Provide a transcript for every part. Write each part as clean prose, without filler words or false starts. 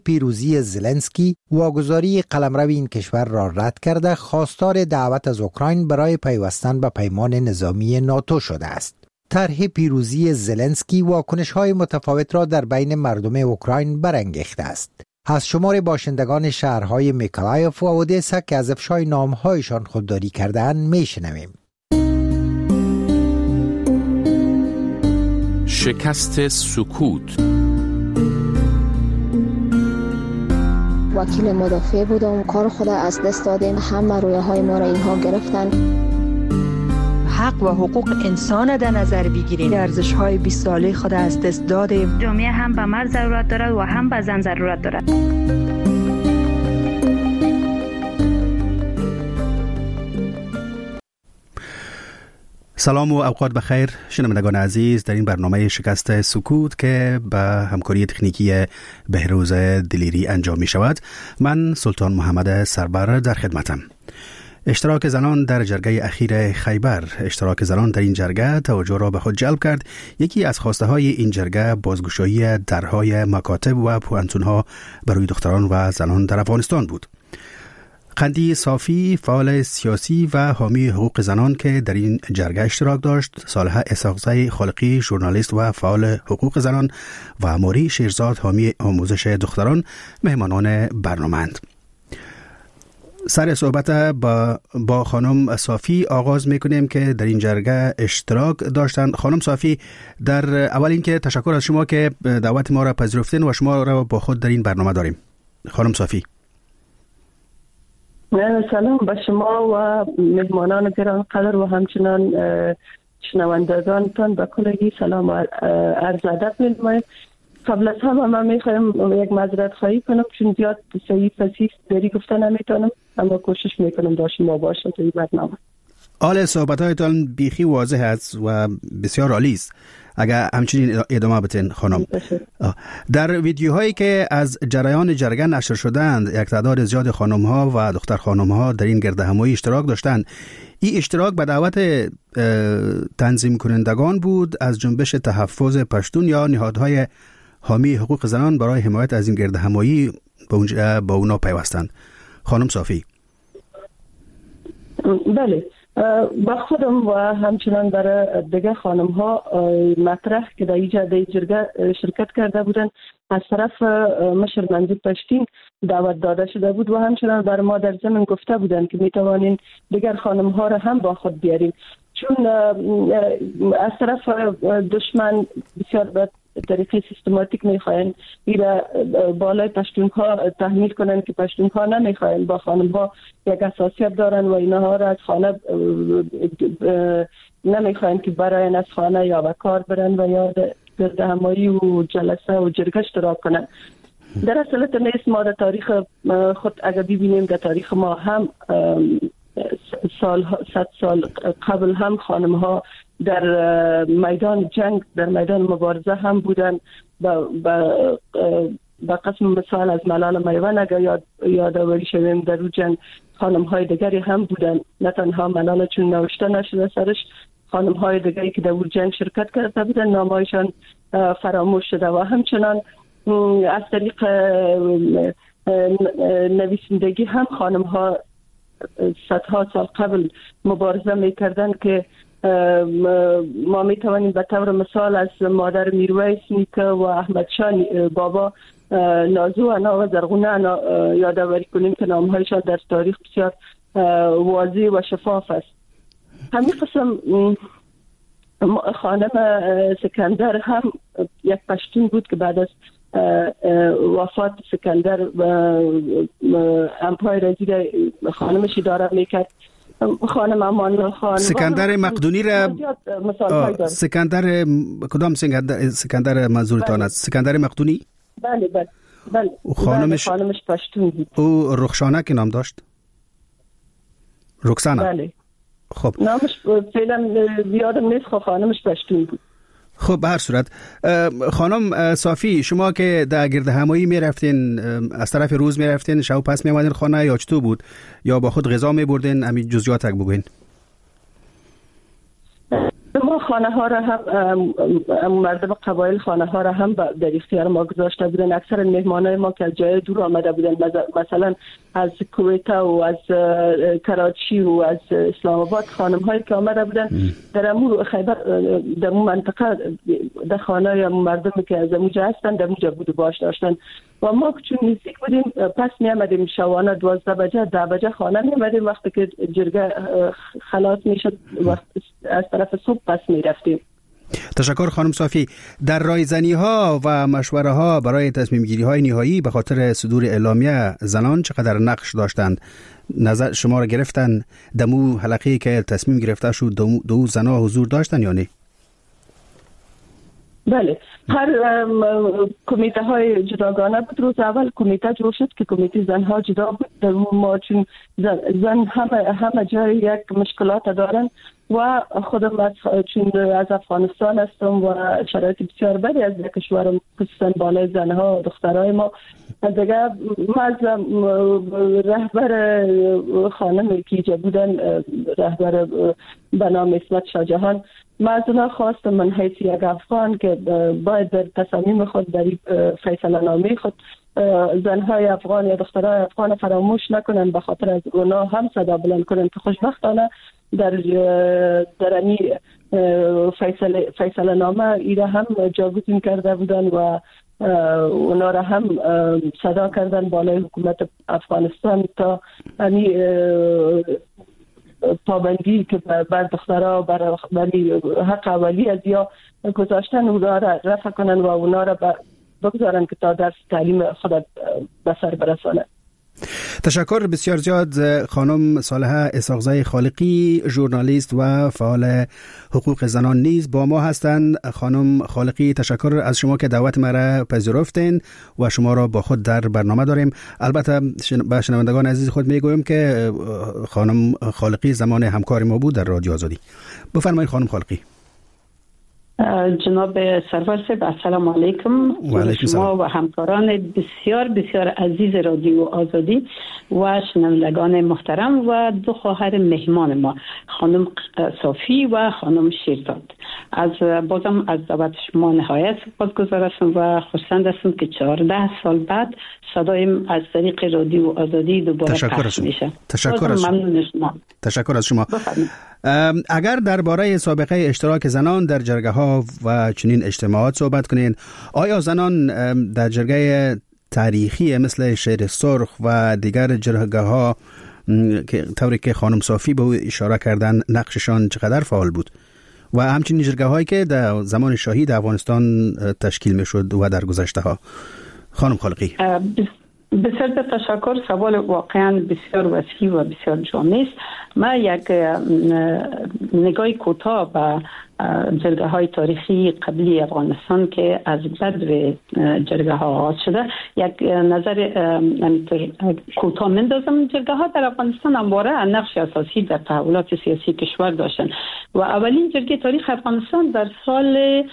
پیروزی زلنسکی واگذاری قلمرو این کشور را رد کرده خواستار دعوت از اوکراین برای پیوستن به پیمان نظامی ناتو شده است. طرح پیروزی زلنسکی واکنش‌های متفاوت را در بین مردم اوکراین برانگیخته است. از شمار باشندگان شهرهای میکولایف و اودسا که از افشای نام‌هایشان خودداری کرده‌اند میشنویم. شکست سکوت. وکیل مدافع بودم، کار خود از دست دادیم، همه رویاهای ما را اینها گرفتن. حق و حقوق انسان در نظر بگیریم، ارزش‌های 20 ساله خود از دست دادیم. جامعه هم به مرد ضرورت دارد و هم به زن ضرورت دارد. سلام و اوقات بخیر شنوندگان عزیز، در این برنامه شکست سکوت که به همکاری تکنیکی بهروز دلیری انجام می شود، من سلطان محمد سربر در خدمتم. اشتراک زنان در جرگه اخیر خیبر. اشتراک زنان در این جرگه توجه را به خود جلب کرد. یکی از خواسته های این جرگه بازگشایی درهای مکاتب و پوانتونها برای دختران و زنان در افغانستان بود. قندی صافی، فعال سیاسی و حامی حقوق زنان که در این جرگه اشتراک داشت، صالحه اسحاقزی خالقی ژورنالیست و فعال حقوق زنان و موری شیرزاد حامی آموزش دختران مهمانان برنامه‌اند. سر صحبت با خانم صافی آغاز میکنیم که در این جرگه اشتراک داشتند. خانم صافی، در اول اینکه تشکر از شما که دعوت ما را پذیرفتین و شما را با خود در این برنامه داریم. خانم صافی. سلام به شما و مهمانان گرانقدر و همچنان شنوندگانتان به کلگی سلام و عرض ادب می‌نمایم. قبل از همه من میخوایم یک معذرت خواهی کنم چون زیاد صحیح فصیح دری گفته نمیتونم، اما کوشش میکنم با شما باشم در این برنامه. آل صحبت‌هایتان بیخی واضح است و بسیار عالی است. اگر همچنین ادامه بدین خانم. در ویدیوهایی که از جریان جرگه نشر شدند، یک تعداد زیاد خانم‌ها و دختر خانم‌ها در این گردهمایی اشتراک داشتند. این اشتراک به دعوت تنظیم کنندگان بود از جنبش تحفظ پشتون یا نهادهای حامی حقوق زنان برای حمایت از این گردهمایی با اونا پیوستند. خانم صافی. بله، با خودم و همچنان برای دیگه خانم ها مطرح که در این جرگه شرکت کرده بودن از طرف مشر منظور پشتین دعوت داده شده بود و همچنان برای ما در ضمن گفته بودن که میتوانین دیگر خانم ها را هم با خود بیاریم، چون از طرف دشمن بسیار به طریقه سیستماتیک میخواین ایره بالای پشتونها تحمیل کنن که پشتونها نمیخواین با خانمها یک حساسیت دارن و اینها را از خانه نمیخواین که برای از خانه یا به کار برن و یا گردهمایی و جلسه و جرگه اشتراک کنن. در اصالت نیست. ما در تاریخ خود اگر ببینیم در تاریخ ما هم 100 سال قبل هم خانم ها در میدان جنگ، در میدان مبارزه هم بودن. با قسم مثال از ملال میوان اگر یادآوری شویم، در اون جنگ خانم های دیگری هم بودن، نه تنها ملال چون نوشته نشده سرش، خانم های دیگری که در اون جنگ شرکت کرده بودن نامهایشان فراموش شده و همچنان از طریق نویسندگی هم خانم ها صدها سال قبل مبارزه میکردن که ما میتوانیم به طور مثال از مادر میرویس نیکه و احمد شاه بابا نازو انا و زرغونه انا یادآوری کنیم که نامهایشان در تاریخ بسیار واضح و شفاف است. همین قسم خانم سکندر هم یک پشتون بود که بعد از وفات سکندر امپایر زیر خانمش اداره میکرد. خانم امان خان سکندر مقدونی را کدام سکندر منظورتان است؟ سکندر مقدونی؟ بله خانمش پشتون بود. او رخشانه که نام داشت؟ رکسانه. بله. خب نامش فعلا یادم نیست، خانمش پشتون بود. خب به هر صورت خانم صافی، شما که در گردهمایی می رفتین، از طرف روز می رفتین، شب پس می آمدین خانه یا چطور بود؟ یا با خود غذا می بردین؟ همین جزئیات بگوین. ما خانه ها را هم مردم قبایل خانه ها را هم در اختیار ما گذاشته بودن. اکثر مهمانای ما که از جای دور آمده بودن، مثلا از کویت و از کراچی و از اسلام آباد، خانم هایی که آمده بودن در امور خیبر، در اون منطقه در خانه یا مردمی که از اونجا هستن در اونجا بود و باش داشتن و ما چون نزدیک بودیم پس می آمدیم شوانه 12 بجه 10 بجه خانه می آمدیم. وقتی که جرگه خلاص می شد از طرف صبح پس می رفتیم. تشکر خانم صافی. در رایزنی ها و مشوره ها برای تصمیم گیری های نهایی به خاطر صدور اعلامیه زنان چقدر نقش داشتند؟ نظر شما را گرفتن دمو حلقه‌ای که تصمیم گرفته شد دو زنها حضور داشتن یا نه؟ بله، هر کمیته های جداگانه بود. روز اول کمیته جور شد که کمیته زنها جدا بود. در ما چون زن همه جای یک مشکلات دارن و خودم چون از افغانستان هستم و شرایط بسیار بدی از کشورم، خصوصا بالای زنها و دخترای ما دیگه، ما از رهبر خانمی که اینجا بودن، رهبر به نام اسمت شاهجهان، ما از اونا خواستم من حیث یک افغان که باید در تصامیم خود در فیصله نامه خود زنهای افغان یا دخترهای افغان فراموش نکنن، به خاطر از اونا هم صدا بلند کنن که خوشبختانه در امی فیصله نامه ایره هم جاگزین کرده بودن و اونا را هم صدا کردن بالای حکومت افغانستان تا امی پابندی که بر دخترها برای حق اولی از یا گذاشتن اونا را رفع کنن و اونا را بگذارن که تا درس تعلیم خود به سر برسانه. تشکر بسیار زیاد خانم صالحه اسحاقزی خالقی، ژورنالیست و فعال حقوق زنان نیز با ما هستند. خانم خالقی، تشکر از شما که دعوت ما را پذیرفتین و شما را با خود در برنامه داریم. البته به شنوندگان عزیز خود میگویم که خانم خالقی زمان همکار ما بود در رادیو آزادی. بفرمایید خانم خالقی. جناب سرور صاحب، السلام علیکم. شما و همکاران بسیار بسیار عزیز رادیو آزادی و شنوندگان محترم و دو خواهر مهمان ما، خانم صافی و خانم شیرزاد، بازم از دعوت شما نهایت سپاسگزار هستم و خرسند هستم که 14 سال بعد صدایم از طریق رادیو آزادی دوباره پخش میشه. تشکر از شما. اگر درباره سابقه اشتراک زنان در جرگه ها و چنین اجتماعات صحبت کنین، آیا زنان در جرگه تاریخی مثل شیر سرخ و دیگر جرگه ها که طوری که خانم صافی به اشاره کردن نقششان چقدر فعال بود و همچنین جرگه هایی که در زمان شاهی در افغانستان تشکیل می شد و در گذشته ها؟ خانم خالقی. بسیار تشکر. سوال واقعا بسیار وسیع و بسیار جامع است. من یک نگاهی کوتاه به جرگه های تاریخی قبلی افغانستان که از بدو جرگه ها آغاز شده یک نظر کوتاه مندازم. جرگه ها در افغانستان همواره نقش اساسی در تحولات سیاسی کشور داشتن و اولین جرگه تاریخ افغانستان در سال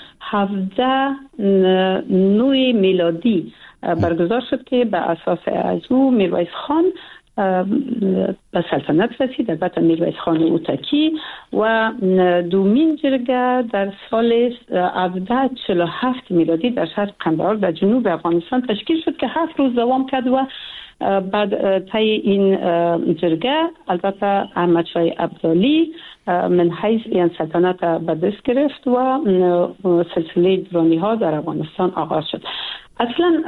1709 میلادی برگزار شد که به اساس از او میرویس خان به سلطنت رسید، البته میرویس خان اوتکی، و دومین جرگه در سال 1747 میلادی در شهر قندهار در جنوب افغانستان تشکیل شد که 7 روز دوام کرد و بعد طی این جرگه البته احمد شاه ابدالی من حیث این سلطنت به دست گرفت و سلسله درانی ها در افغانستان آغاز شد. اصلا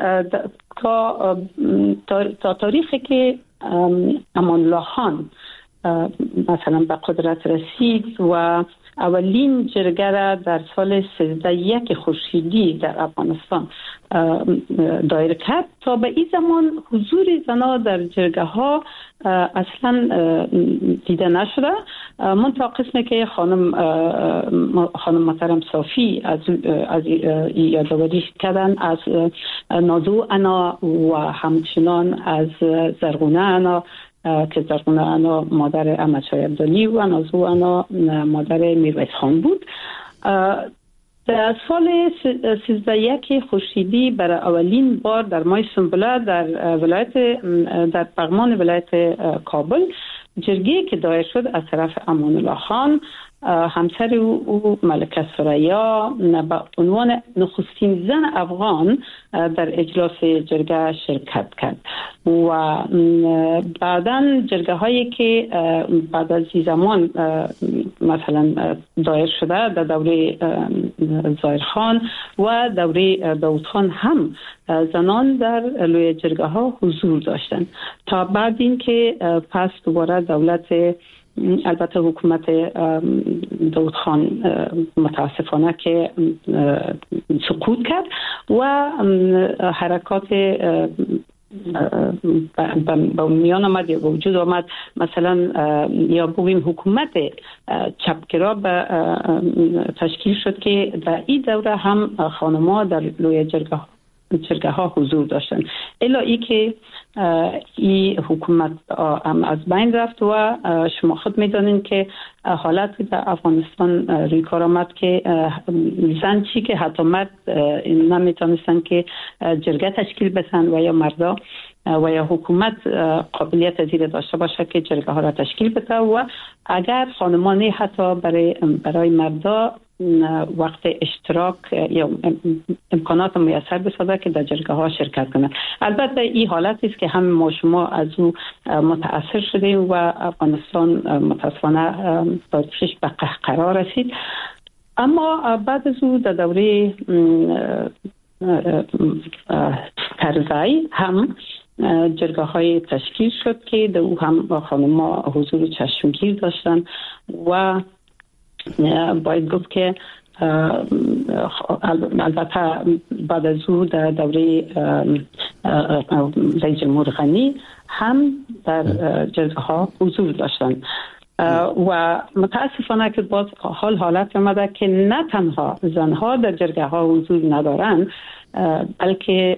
تا تاریخی که امان الله خان مثلا به قدرت رسید و اولین جرگه را در سال 1301 خورشیدی در افغانستان دایر کرد، تا به این زمان حضور زنان در جرگه ها اصلا دیده نشده. منتها قسمی که خانم محترم صافی از یادآوری کردن از نازو انا و همچنان از زرغونه انا که زرغونه انا مادر احمد شاه ابدالی و نازو انا مادر میرویس خان بود. در سال 1301 خورشیدی برای اولین بار در ماه سنبله در پغمان ولایت کابل جرگه که دایر شد از طرف امان الله خان، همسر او ملکه ثریا به عنوان نخستین زن افغان در اجلاس جرگه شرکت کرد و بعداً جرگه هایی که بعد از این زمان مثلا دایر شده در دوره ظاهر خان و دوره داود خان هم زنان در لوی جرگه ها حضور داشتند تا بعد این که پس دوباره دولت، البته حکومت داود خان متاسفانه که سقوط کرد و حرکات با میان آمد یا وجود آمد، مثلا یا بگویم حکومت چپگرا به تشکیل شد که در این دوره هم خانم‌ها در لوی جرگه ها حضور داشتند، الا ای که این حکومت از بین رفت و شما خود میدانید که حالت در افغانستان روی کار آمد که زن چی که حتی مرد نمیتونستن که جرگه تشکیل بسن و یا مردا و یا حکومت قابلیت زیر داشته باشه که جرگه ها را تشکیل بده و اگر خانمانی حتی برای مردا وقت اشتراک یا امکانات میسر بسازه که در جرگه ها شرکت کنند. البته این حالتی است که هم ما شما از او متاثر شدیم و افغانستان متاسفانه بازشش به قهقرا رسید. اما بعد از او در دوره کرزی هم جرگه های تشکیل شد که در او هم خانم‌ها حضور چشمگیر داشتن و باید گفت که البته بعد از او در دوره رئیس جمهور غنی هم در جرگه ها حضور داشتند و متاسفانه که باز حالت آمده که نه تنها زنها در جرگه ها حضور ندارند بلکه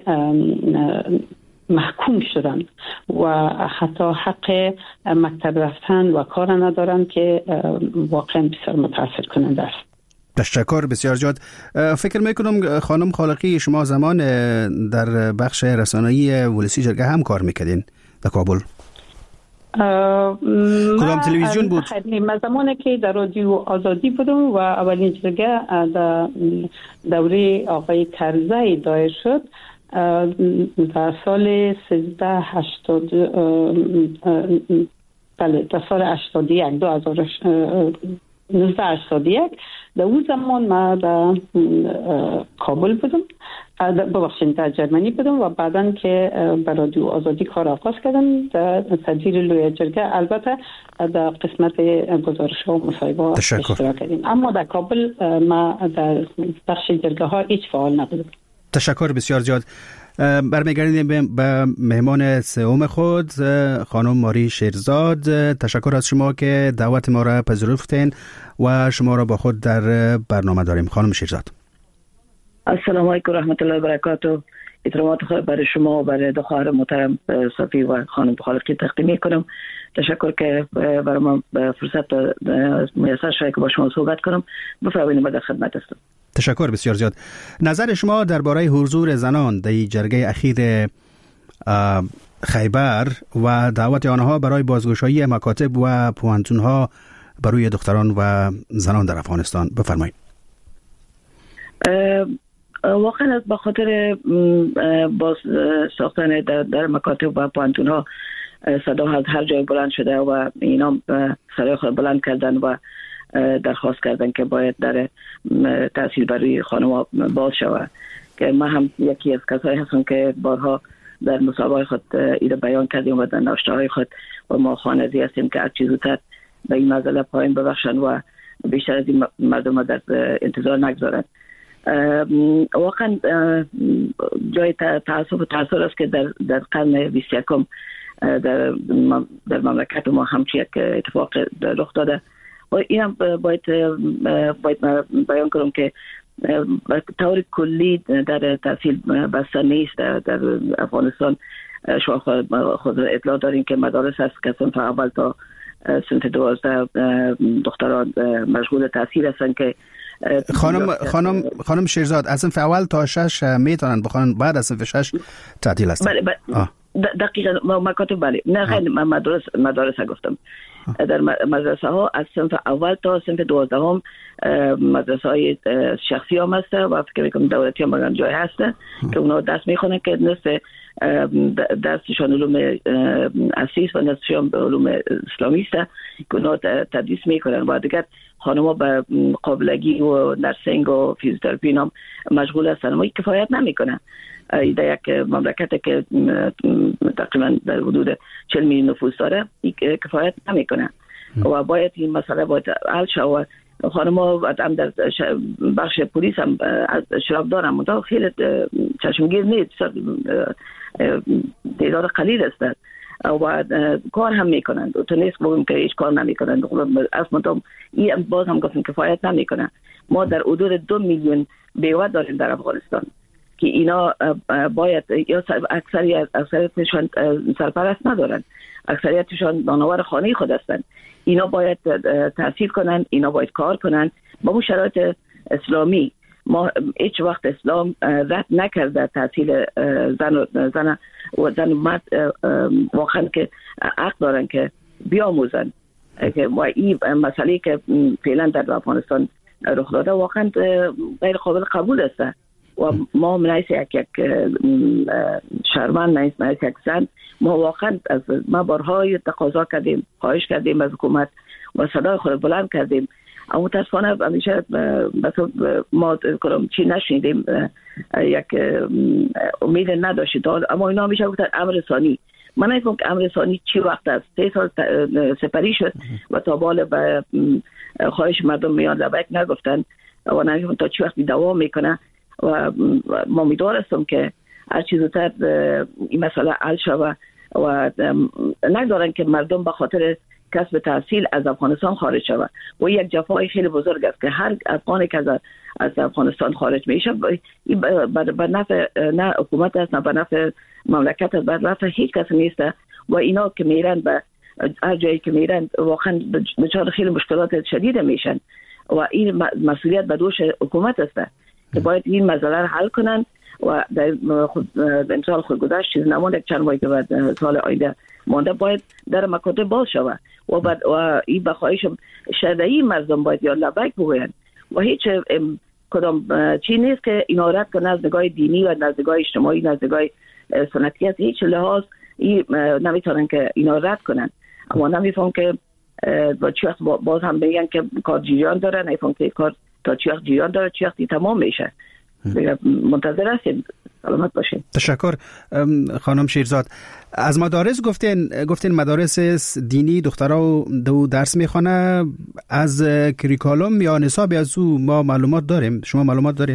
محکوم شدن و حتی حق مکتب رفتن و کار ندارن که واقعا بسیار متاسف کننده است. تشکر بسیار زیاد. فکر میکنم خانم خالقی شما زمان در بخش رسانه‌ای ولسی جرگه هم کار میکردین در کابل؟ کدام تلویزیون بود؟ من زمانی که در رادیو آزادی بودم و اولین جرگه در دوره آقای کرزی دایر شد در سال 1380 بله در سال 81 1981 در اون زمان ما در کابل بودم، ببخشید در جرمنی بودم و بعداً که به رادیو آزادی کار آغاز کردم در تدبیر لوی جرگه، البته در قسمت گزارش ها و مصاحبه اشتراک کردیم، اما در کابل ما در بخش جرگه ها هیچ فعال نبودم. تشکر بسیار زیاد. برمیگردیم به مهمان سوم خود خانم ماری شیرزاد. تشکر از شما که دعوت ما را پذیرفتین و شما را با خود در برنامه داریم. خانم شیرزاد السلام علیکم و رحمت الله و برکاته. احترامات خود برای شما و برای دو خواهر محترم صفی و خانم خالقی تقدیم میکنم. تشکر که برای من فرصت میسر شد که با شما صحبت کنم. بفرمایید، در خدمت هستم. تشکر بسیار زیاد. نظر شما درباره حضور زنان در جرگه اخیر خیبر و دعوت آنها برای بازگشایی مکاتب و پوهنتون‌ها برای دختران و زنان در افغانستان، بفرمایید. واقعا به خاطر باز ساختن در مکاتب و پوهنتون‌ها صدا از هر جای بلند شده و اینا صدای خود بلند کردن و درخواست کردن که باید در تحصیل برای خانم‌ها باز شود، که ما هم یکی از کسایی هستم که بارها در مصاحبه‌های خود ایده بیان کردیم و در نوشته‌های خود و ما خواننده هستیم که هر چیز زودتر به این مسئله پایان ببخشن و بیشتر از این مردم در انتظار نگذارند. واقعا جای تأسف و تأثیر است که در قرن 21 در مملکت ما همچی یک اتفاق رخ داده و این هم باید بیان کنم که به طور کلی در تحصیل بسته نیست. در افغانستان شما خود اطلاع دارین که مدارس هست که صنف اول تا صنف 12 دختران مشغول تحصیل هستن که خانم شیرزاد از صنف اول تا 6 میتونن بخوانن، بعد از صنف 6 تعطیل هستن. دقیقاً مکاتب بله نه خیلی مدارس گفتم. در مدرسه ها از صنف اول تا صنف 12 هم مدرسه های شخصی هم هست و فکر میکنم دولتی هم هم جای هست که اونا درس میخونن که نصف درسشان علوم اسیس و نصفشان علوم اسلامی است که اونا تدریس میکنن و دیگر خانم‌ها به قابلگی و نرسینگ و فیزیوتراپی هم مشغول هستن و کفایت نمیکنه. در یک مملکتی که تقریبا در حدود 40 میلیون نفوس داره کفایت نمیکنه و باید این مسئله باید حل شود. خانم‌ها هم در بخش پلیس هم شراب دارن منتها خیلی چشمگیر نیست، تعداد قلیل است و کار هم میکنن. تو نیست بگم که هیچ کار نمیکنن، اصلا این باز هم گفتم کفایت نمیکنه. ما در حدود 2 میلیون بیوه داریم در افغانستان که اینا باید یا اکثریتشان سرپرست ندارن، اکثریتشان نانآور خانه خود هستند. اینا باید تحصیل کنن، اینا باید کار کنن با اون شرایط اسلامی. ما هیچ وقت اسلام رد نکرده تحصیل زن و مرد واقعا که حق دارن که بیاموزن و این مسئله که فعلا در افغانستان رخ داده واقعا غیر قابل قبول است و ما منعیس یک شهروند، منعیس یک زن، ما واقعا ما بارهای تقاضا کردیم، خواهش کردیم از حکومت و صدای خود بلند کردیم. اما متاسفانه همیشه ما چی نشنیدیم، یک امید نداشتید. اما اینا همیشه گفتن امر ثانی. من نمی‌فهمم که امر ثانی چی وقت است. 3 سال سپری شد و تا بالا به خواهش مردم میان لبک نگفتن و نمی‌فهمم تا چی وقت دوام میکنه و ما امیدوار هستم که هر چیز زودتر این مسئله حل شود و نگذارن که مردم به خاطر کسب تحصیل از افغانستان خارج شود. و یک جفای خیلی بزرگ است که هر افغانی که از افغانستان خارج میشه به نفع نه حکومت است نه به نفع مملکت است، به نفع هیچ کس نیست و اینا که میرن به هر جایی که میرن واقعا دچار خیلی مشکلات شدید میشن و این مسئولیت به دوش حکومت است که باید این مسئله رو حل کنن و در امسال خودگذشت چیز نمانده چند ماهی که بعد سال آینده مانده باید در مکاتب باز شود و این بخواهش شدهی مردم باید یا لبک بگوین و هیچ کدام چی نیست که اینا رد کنه از نگاه دینی و از نگاه اجتماعی از نگاه سنتی از هیچ لحاظ نمیتونن که اینا رد کنن. اما نمیفهم که چی وقت باز هم بگن که کار جریان داره، نمیفهم که کار تا چی وقت جریان داره چی وقتی تمام میشه. منتظر هستیم. سلامت باشین. تشکر خانم شیرزاد. از مدارس گفتین مدارس دینی دخترها دو درس میخوانه، از کریکالوم یا نصاب از او ما معلومات داریم. شما معلومات دارین؟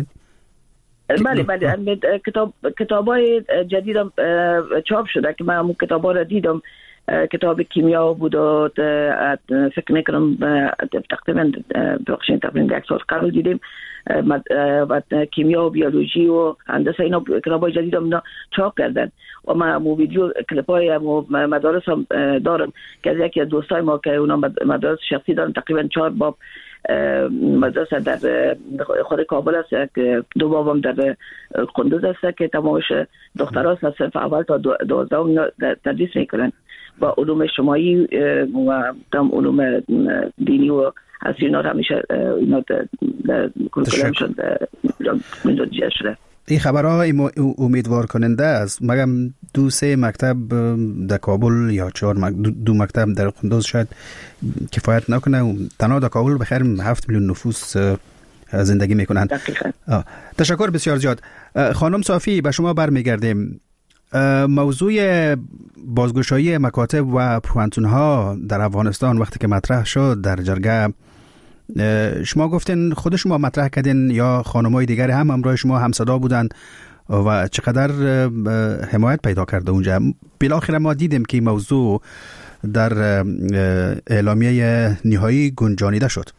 بله کتابای جدید چاپ شده که من کتابا رو دیدم. کتاب کیمیا بود و فکر میکنم تقریبا یک سال قبل دیدیم و کیمیا و بیولوژی و هندسه اینا کتابای جدید هم چاپ کردن و من ویدیو کلیپای مدارس هم دارم که از یکی از دوستای ما که اونا مدارس شخصی دارن تقریبا 4 باب مدرسه در خود کابل است که 2 بابم در قندوز است که تمامش دختراست از صنف اول تا 12 تدریس میکنن با علوم اجتماعی و علوم دینی و اینا همیشه اینا در کریکولوم شده. این خبرها امیدوار کننده است. مگم 2-3 مکتب در کابل یا 2 مکتب در قندوز شاید کفایت نکنه. تنها در کابل بخیر 7 میلیون نفوس زندگی میکنند. تشکر بسیار زیاد. خانم صافی به شما برمیگردیم. موضوع بازگشایی مکاتب و پوانتون‌ها در افغانستان وقتی که مطرح شد در جرگه، شما گفتین خود شما مطرح کردین یا خانم‌های دیگری هم همراه شما همصدا بودن و چقدر حمایت پیدا کرده اونجا؟ بالاخره ما دیدیم که موضوع در اعلامیه نهایی گنجانیده شد.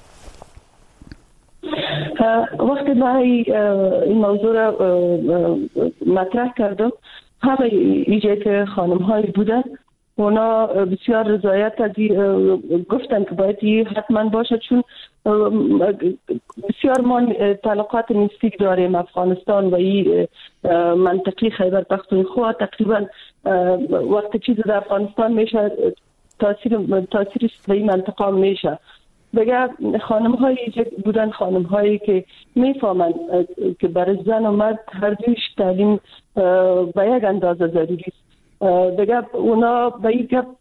وقتی ما این موضوع را مطرح کردم همه ایجای که خانم هایی بودن اونا بسیار رضایت از گفتن که باید حتما باشه، چون بسیار ما تعلقات نزدیک داریم افغانستان و این منطقه خیبر پختونخوا. تقریبا وقتی چیز در افغانستان میشه تاثیرش به این منطقه میشه. بگه خانم هایی بودن، خانم هایی که میفهمن که برای زن و مرد هر دویش تعلیم به یک اندازه ضروری است. بگه اونا به این گپ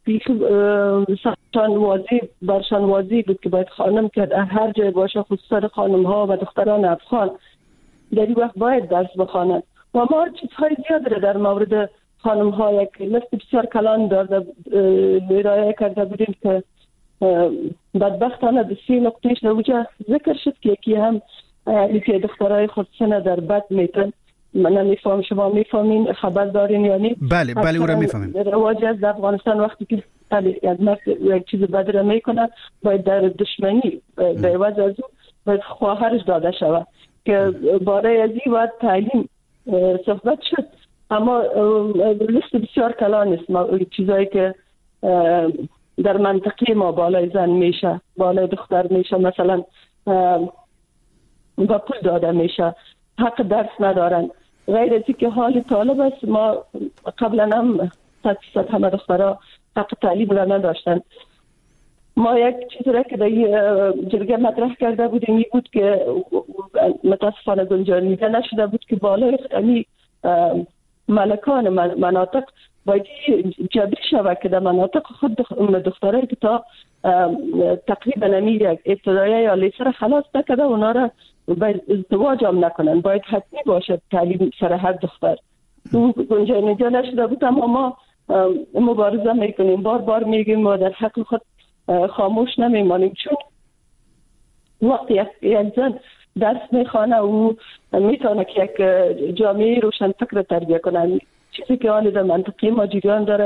برشان واضح بود که باید خانم که هر جای باشه، خصوصا خانم ها و دختران افغان در این وقت باید درس بخوانند. و ما چیزهای زیاد در مورد خانم ها یک لیست بسیار کلان دارده ارائه کرده بودیم که بدبختانه به 3 نقطهش اوجه ذکر شد که یکی هم که دخترای خودسنه در بد میتن. من نمیفهم، شما میفهمین، خبر دارین یعنی؟ بله او را میفهمیم. رواج از افغانستان وقتی که یک چیز بد را میکنه باید در دشمنی به عوض از او باید خواهرش داده شود که باره از این باید تعلیم صحبت شد. اما لیست بسیار کلان است چیزایی که در منطقه ما بالای زن میشه، بالای دختر میشه، مثلا با پول داده میشه، حق درس ندارن. غیر از که حال طالب است، ما قبلا هم 100% همه دخترها حق تعلیم را نداشتن. ما یک چیز را که در جرگه مطرح کرده بودیم این بود که متاسفانه گنجانیده نشده بود که بالای ملکان مناطق باید جبری شود که در مناطق خود دخترایی که تا تقریبا یک ابتدایی یا لیسر خلاص نکرده اونا را باید ازدواج هم نکنن، باید حتمی باشه تعلیم سر هر دختر. گنجانیده نشده بود، اما ما مبارزه میکنیم، بار میگیم و در حق خود خاموش نمیمانیم، چون وقتی یک زن درس میخوانه و میتونه که یک جامعه روشن فکر تربیه کنه. چیزی که حالی در منطقه ما جریان داره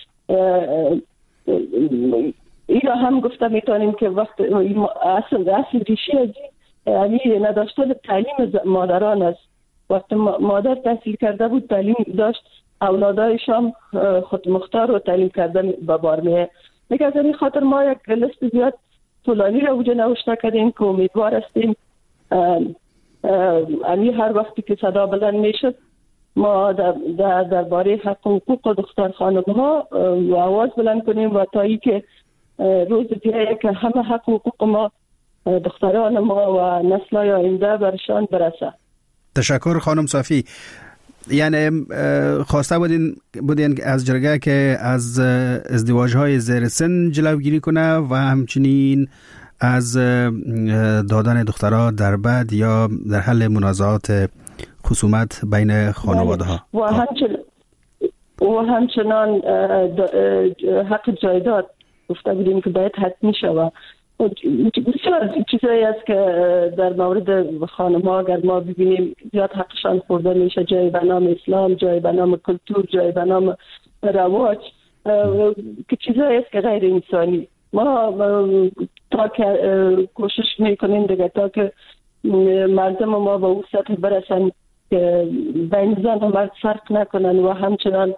ای را هم گفته میتونیم که وقت اصل ریشی از این نداشتن تعلیم مادران است. وقتی مادر تحصیل کرده بود تعلیم داشت، اولادایش هم خود مختار و تعلیم کردن به بار میه. میگه از این خاطر ما یک لیست زیاد طولانی را وجه نوشته کردیم که امیدوار هستیم هر وقتی که صدا بلند میشد ما درباره حق و حقوق دختر خانم ها و آواز بلند کنیم و تا ای که روز دیگه که همه حق و حقوق ما دختران ما و نسل‌های آینده برشان برسه. تشکر خانم صافی. یعنی خواسته بودین از جرگه که از ازدواج‌های زیر سن جلوگیری کنه و همچنین از دادن دخترها در بد یا در حل منازعات خصومت بین خانواده ها و همچنان حق جایداد گفته بودیم که باید حتمی شود. بسیار چیزایی است که در مورد خانم ها اگر ما ببینیم زیاد حقشان خورده میشه، جای به نام اسلام، جای به نام کلتور، جای به نام رواج، که چیزایی است که غیر انسانی. ما تا که کوشش میکنیم دیگه تا که مردم ما به اون سطح برسن که بین زن و مرد فرق نکنن و همچنان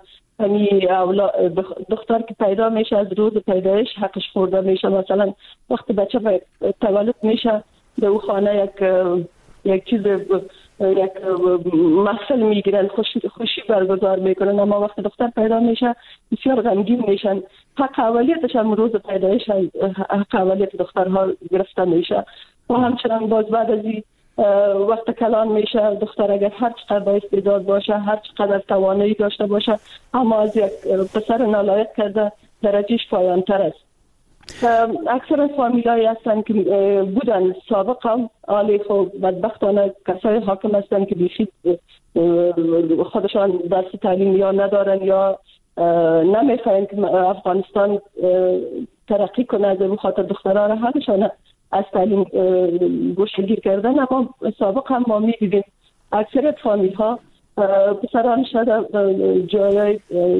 دختر که پیدا میشه از روز پیدایش حقش خورده میشه. مثلا وقتی بچه تولد میشه در اون خانه یک چیز یک محفل میگیرن، خوشی برگزار میکنن، اما وقتی دختر پیدا میشه بسیار غمگین میشن. حق اولیتش هم روز پیدایش حق اولیت دخترها گرفته میشه. و همچنان باز بعد از این وقت کلان میشه دختر اگر هر چقدر با استعداد باشه، هر چقدر توانایی داشته باشه، اما از یک پسر نالایق کرده درجهش پایانتر است. اکثر فامیلایی هستن که بودن سابق هم آلی خب بدبختانه کسای حاکم هستن که بیخی خودشان درس تعلیم یا ندارن یا نمیخواین که افغانستان ترقی کنه، از این خاطر دخترها را همشان از تعلیم گوشه‌گیر کردن. اما سابق هم ما می‌دیدیم اکثریت فامیل ها پسرانش در جای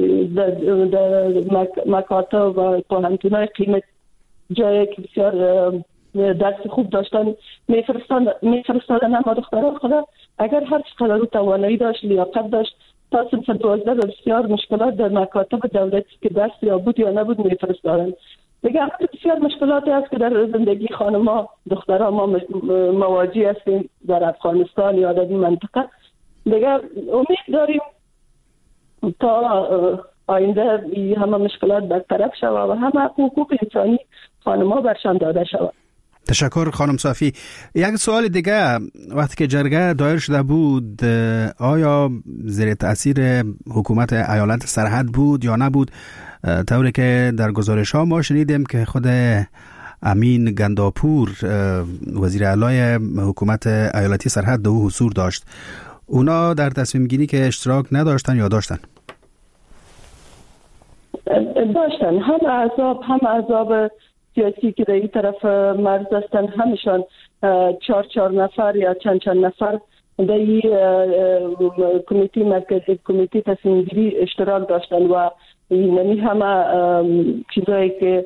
مکاتب و پوهنتون‌های قیمت، جایی که بسیار درس خوب داشتن میفرستادن. اما دختران خدا اگر هر چقدر رو توانایی داشت، لیاقت داشت، تا صنف 12 بسیار مشکلات در مکاتب دولتی که درس یا بود یا نبود میفرستادن. دیگه بسیار مشکلاتی هست که در زندگی خانم‌ها دخترها ما مواجه هستیم در افغانستان یا در این منطقه. دیگه امید داریم تا آینده همه مشکلات برطرف شود و همه حقوق انسانی خانم‌ها برشان داده شود. تشکر خانم صافی. یک سوال دیگه، وقتی که جرگه دایر شده بود آیا زیر تأثیر حکومت ایالت سرحد بود یا نبود؟ طوری که در گزارش ها ما شنیدیم که خود امین گنداپور وزیر اعلی حکومت ایالتی سرحد او حضور داشت. اونا در تصمیم گیری که اشتراک نداشتن یا داشتن؟ داشتن. هم احزاب سیاسی که در این طرف مرز هستن همشان 4 نفر یا چند نفر در این کمیته مرکزی کمیته تصمیم گیری اشتراک داشتن و یعنی همه چیزایی که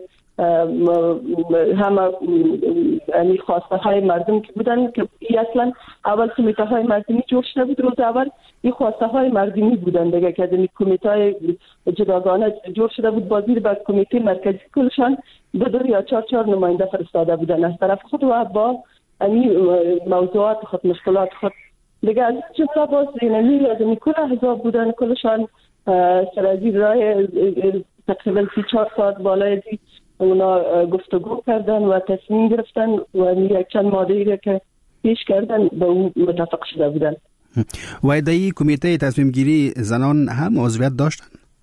همه یعنی خواسته های مردم که بودن که اصلا اول کمیته های مردمی جور شده بود، روز اول این خواسته های مردمی بودن دیگه که این کمیته های جداگانه جور شده بود با زیر بر کمیته مرکزی کلشان 2 یا 4 نماینده فرستاده بودن از طرف خود و با این موضوعات خود مشکلات خود دیگه از جمله باز یعنی از این کل احزاب بودن کلشان سرازی رای تقریبا 4 ساعت بالای دی اونا گفتگو کردن و تصمیم گرفتن و یک چند ماده‌ای که پیش کردن به اون متفق شده بودن. و در این کمیته تصمیم گیری زنان هم عضویت داشتن؟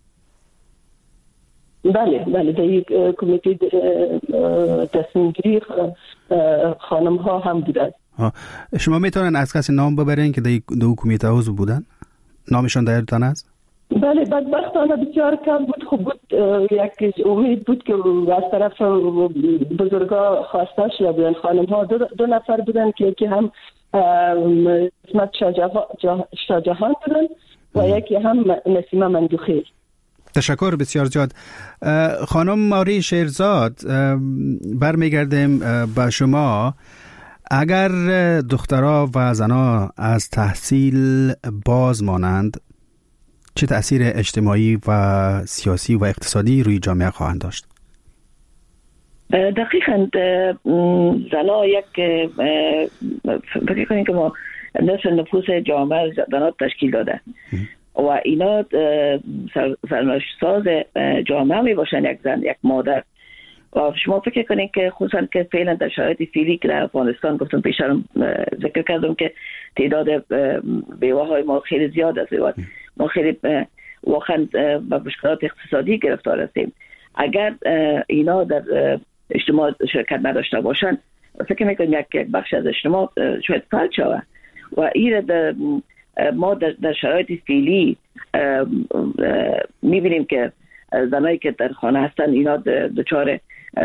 بله در این کمیته تصمیم گیری خانم ها هم بودن. شما میتونن از کسی نام ببرین که در دو کمیته عضو بودن؟ نامشان دایرتان است؟ بله بدبختانه بسیار کم بود. خوب بود، یک امید بود که از طرف بزرگا خواسته شده بودن. خانم ها 2 نفر بودن که یکی هم اسمت شاهجهان بودن و یکی هم نسیمه مندوخی. تشکر بسیار زیاد. خانم ماری شیرزاد، برمیگردیم به شما. اگر دخترها و زنها از تحصیل باز مانند چه تأثیر اجتماعی و سیاسی و اقتصادی روی جامعه خواهند داشت؟ دقیقاً زنها یک فکر کنید که ما نصف نفوس جامعه زنها تشکیل داده و اینا سرنوشت ساز جامعه می باشن، یک زن یک مادر. و شما فکر کنید که خصوصا که فعلا در شرایط فعلی که در افغانستان گفتم پیشترم ذکر کردم که تعداد بیوه های ما خیلی زیاد است و ما خیلی واقعا با مشکلات اقتصادی گرفتار هستیم. اگر اینا در اجتماع شرکت نداشته باشن فکر میکنم یک بخش از اجتماع شاید فلج شود و این ما در شرایط فعلی میبینیم که زنایی که در خانه هستن اینا دچار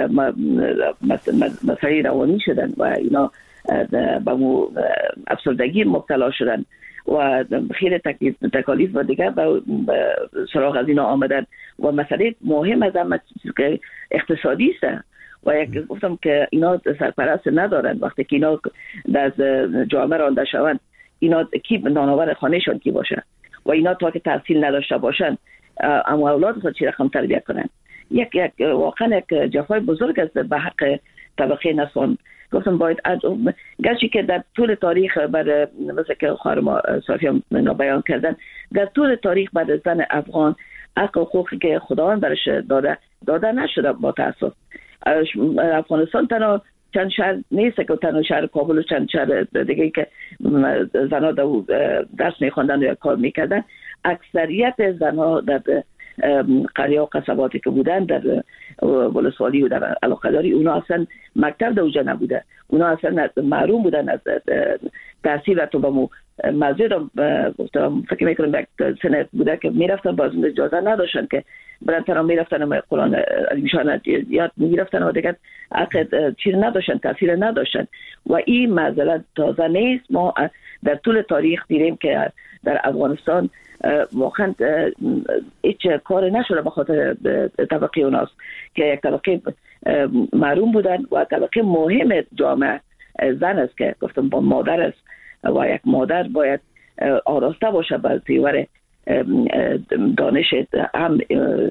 مسائل روانی شدن و اینا به افسردگی مبتلا شدن و خیلی تکالیف و دیگر به سراغ از اینا آمدن و مسئله مهم از همه که اقتصادی است و یک گفتم که اینا سرپرست ندارن. وقتی که اینا در جامعه رانده شوند اینا کی نانآور خانهشان کی باشن و اینا تا که تحصیل نداشته باشن اما اولاد خود چی رقم تربیت کنن. یک واقعا یک جفای بزرگ است به حق طبقه نسوان. گفتم باید گرچه که در طول تاریخ بعد مثل که خانم صافی هم بیان کردن در طول تاریخ بعد زن افغان حق حقوقی که خداوند برش داده نشده با تاسف. افغانستان تنها چند شهر نیست که تنها شهر کابل و چند شهر دیگه که زنها درس میخوندن و کار میکردن. اکثریت زنها در قریه و قصباتی که بودن در ولسوالی و در علاقه‌داری اونا اصلا مکتب در اوجا نبوده، اونا اصلا محروم بودن از تحصیل. و تو با مزید فکر میکنم یک سنه بوده که میرفتن باز اجازه نداشتن که برندتر میرفتن و قرآن علیشان یاد میرفتن و دیگر عقد چیز نداشتن، تحصیل نداشتن و این معضلت تازه نیست. ما در طول تاریخ دیدیم که در افغانستان واقعا هیچ کار نشده به خاطر طبقه اوناست که یک طبقه محروم بودن و طبقه مهم جامعه زن است که گفتم با مادر است و یک مادر باید آراسته باشه بر پیور دانش هم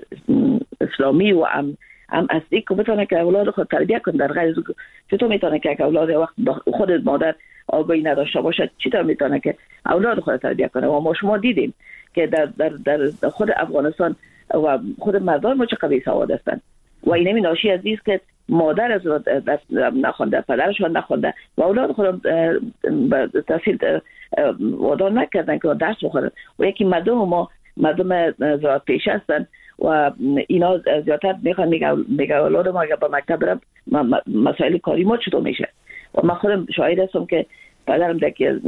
اسلامی و هم اصلی که بتونه که اولاد خود تربیت کنه. در غیر چطور میتونه که اولاد وقت خود مادر آگاهی نداشته باشه چطور میتونه که اولاد خود تربیت کنه؟ و ما شما دیدیم که در خود افغانستان و خود مردان ما چقدر بی‌سواد هستند و این همین ناشی از این که مادر از نخونده، پدرشون نخونده و اولاد خود به تحصیل وادار نکردن که درس بخورن. و یکی مردم زراعت پیشه هستن و اینا زیادتر میگه اولاد ما اگر به مکتب برم مسائل کاری ما چطور میشه. و من خودم شاهد هستم که پدرم در که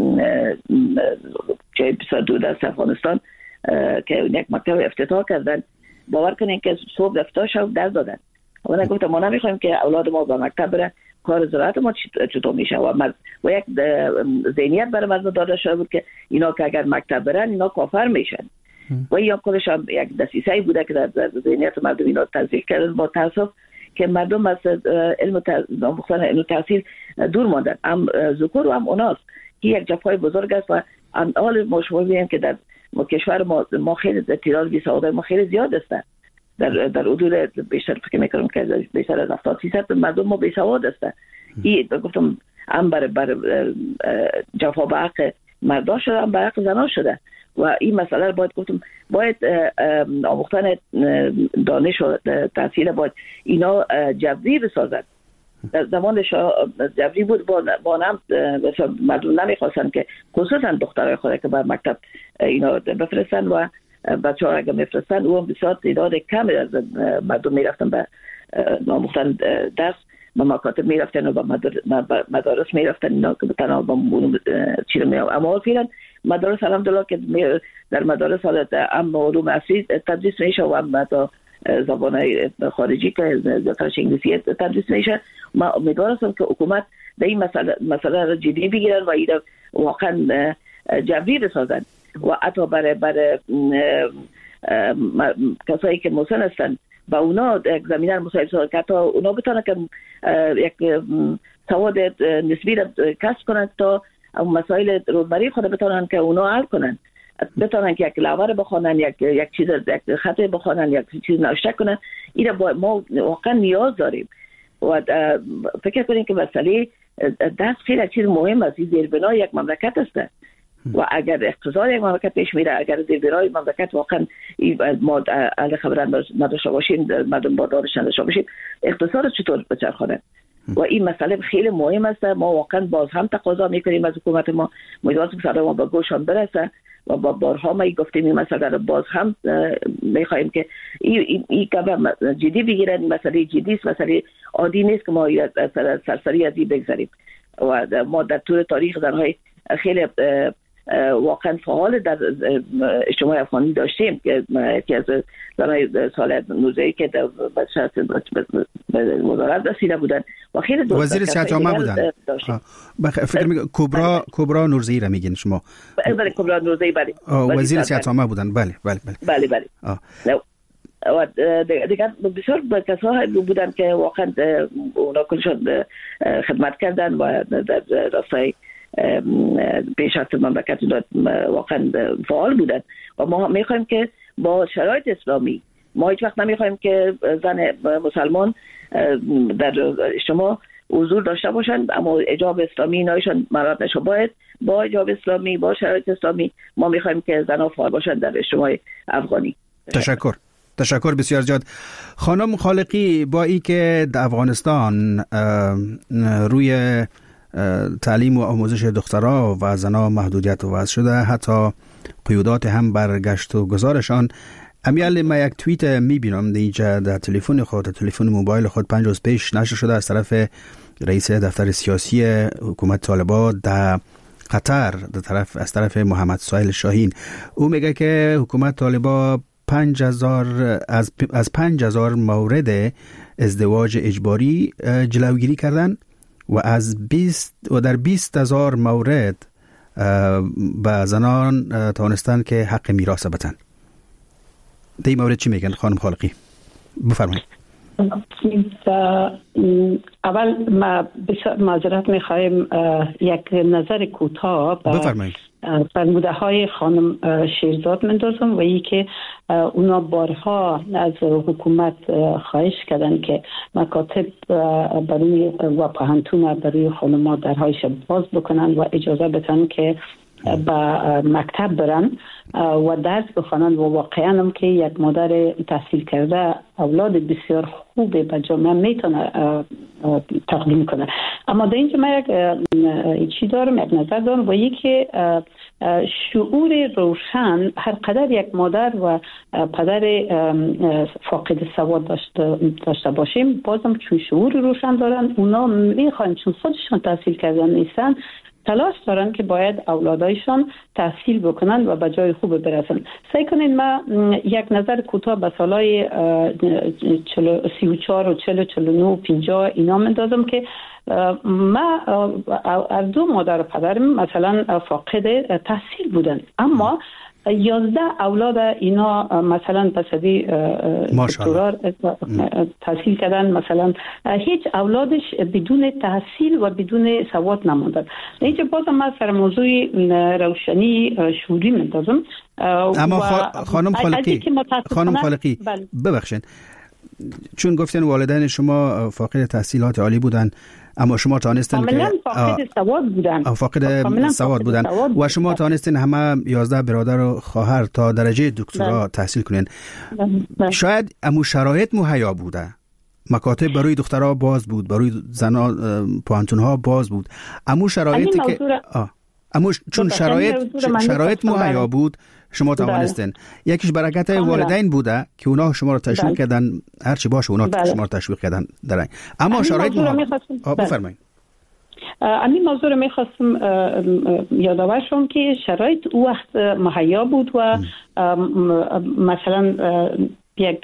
جای بسیار دور از افغانستان که یک مکتب افتتاح کردن، باور کنین که صبح افتتاح شد درس دادن و من گفتم ما نمیخوایم که اولاد ما به مکتب بره، کار زراعت ما چطور میشه. و یک ذهنیت برای مردم داده شده بود که اینا که اگر مکتب برن اینا کافر میشن و یا خودش هم یک دسیسه بوده که در ذهنیت مردم اینا تزریق کردن. با تاسف که مردم از علم تحصیل دور ماندن، هم ذکور و هم اوناس که یک جفای بزرگ است. و حال ما شما می‌بینیم که در کشور ما خیلی تعداد بی‌سواد ما خیلی زیاد است. در حدود بیشتر فکر می‌کنم که بیشتر از 70% مردم ما بی‌سواد هستند. این گفتم هم بر جفا به حق مردان شده، هم به حق زنان شده. و این مسئله باید آموختن دانش و تحصیل باید اینا جبری بسازد. در زمان جبری بود با نم مردم نمیخواستن که خصوصا دخترای خود که بر مکتب اینا بفرستن و بچه ها اگر میفرستن او هم بسیار تعداد کمی از مردم میرفتن به آموختن درس به مکاتب میرفتن و به مدارس میرفتن اینا که بتنها با چی رو میرفتن. اما فعلا مدارس الحمدلله که در مدارس حالت هم علوم اصلی تدریس میشه و هم زبان خارجی که زیادترش انگلیسی تدریس میشه. ما امیدوار هستم که حکومت در این مسئله را جدی بگیرن و این واقعا جبری بسازن و حتی برای کسایی که مسن هستن با اونا یک زمینه مساعد سازن که حتی اونا بتونن که یک سواد نسبی را کسب کنند تا مسائل روزمره خود بتونن که اونا حل کنن، بتونن که یک لوحه بخونن، یک چیز یک خط بخونن، یک چیز نوشته کنن. این ما واقعا نیاز داریم و فکر کنیم که مسئله درس خیلی چیز مهم است. زیربنای یک مملکت است و اگر اقتصاد یک مملکت پیش میره، اگر زیربنای مملکت واقعا ما اهل خبرن نداشته باشیم، مردم با دانش نداشته باشیم، اقتصاد چطور بچرخونه؟ و این مسئله خیلی مهم است. ما واقعا باز هم تقاضا میکنیم از حکومت ما، امیدوارم که صدا ما به گوشان برسه و با بارها ما گفتیم این مسئله رو باز هم میخوایم که این کار جدی بگیرن. مسئله جدی است، مسئله عادی نیست که ما سرسری از این بگذاریم. و ما در طول تاریخ زنهای خیلی واقعا فعال در اجتماع افغانی داشتیم که از زنهای سال 19 که در وزارت رسیده بودن و خیلی وزیر صحت عامه بودن. فکر می‌کنم کبرا نورزی را میگین شما؟ بله کبرا نورزی، بله وزیر صحت عامه بودن. بله. و دیگر بسیار کسا بودن که واقعا اونا کلشون خدمت کردن و در راستای پیشرفت مملکت واقعا فعال بودن. و ما میخوایم که با شرایط اسلامی، ما هیچ وقت نمیخوایم که زن مسلمان در اجتماع حضور داشته باشند، اما حجاب اسلامی نایشان مراد نشه. باید با حجاب اسلامی، با شرایط اسلامی ما میخوایم که زنها فعال باشند در اجتماع افغانی. تشکر بسیار زیاد. خانم خالقی، با ای که در افغانستان روی تعلیم و آموزش دخترها و زنها محدودیت وضع شده، حتی قیودات هم برگشت و گذارشان، امیال ما یک توییت میبینم دیجا در تلفن موبایل خود 5 روز پیش نشر شده از طرف رئیس دفتر سیاسی حکومت طالبان در قطر از طرف محمد سهیل شاهین. او میگه که حکومت طالبان 5000 مورد ازدواج اجباری جلوگیری کردن و در 20,000 مورد به زنان توانستن که حق میراث بدن. در این مورد چی میگن خانم خالقی؟ بفرمایید. اول ما معذرت میخوایم یک نظر کوتاه بفرمایید. فرموده های خانم شیرزاد مندازم و ای که اونا بارها از حکومت خواهش کردن که مکاتب برای و پوهنتون برای خانم‌ها درهایش باز بکنن و اجازه بدن که با مکتب برن و درس بخوانن و واقعا هم که یک مادر تحصیل کرده اولاد بسیار خوبه به جامعه میتونه تقدیم کنه. اما در اینجا من یک چی دارم، یک نظر دارم و یکی شعور روشن هر قدر یک مادر و پدر فاقد سواد داشته باشیم بازم چون شعور روشن دارن اونا میخوان چون خودشون تحصیل کردن نیستن تلاش دارن که باید اولادایشان تحصیل بکنن و به جای خوب برسن. سعی کنین ما یک نظر کوتاه به سالهای 34 و 40 49 50 اینا مندازم که ما از دو مادر و پدرم مثلا فاقد تحصیل بودن اما 11 اولاد اینا مثلا پسدی دکترا تحصیل کردن، مثلا هیچ اولادش بدون تحصیل و بدون سواد نموندن. اینجا بازم من سر موضوع روشنی شعوری میندازم. اما خانم خالقی ببخشید چون گفتن والدین شما فاقد تحصیلات عالی بودن اما شما تانستین که فاقد سواد بودن و شما تانستین همه 11 برادر و خواهر تا درجه دکترا تحصیل کنین. شاید امو شرایط مهیا بوده، مکاتب برای دخترها باز بود، برای زنا پوهنتون‌ها باز بود، امو شرایطی که چون شرایط مهیا بود شما توانستین. یکیش برکت والدین بوده که اونا شما رو تشویق کردن، هر چی باشه اونا شما رو تشویق کردن در این. اما شرایط بفرمایید. همین موضوع رو میخواستم یادآور شم که شرایط او وقت مهیا بود و مثلا یک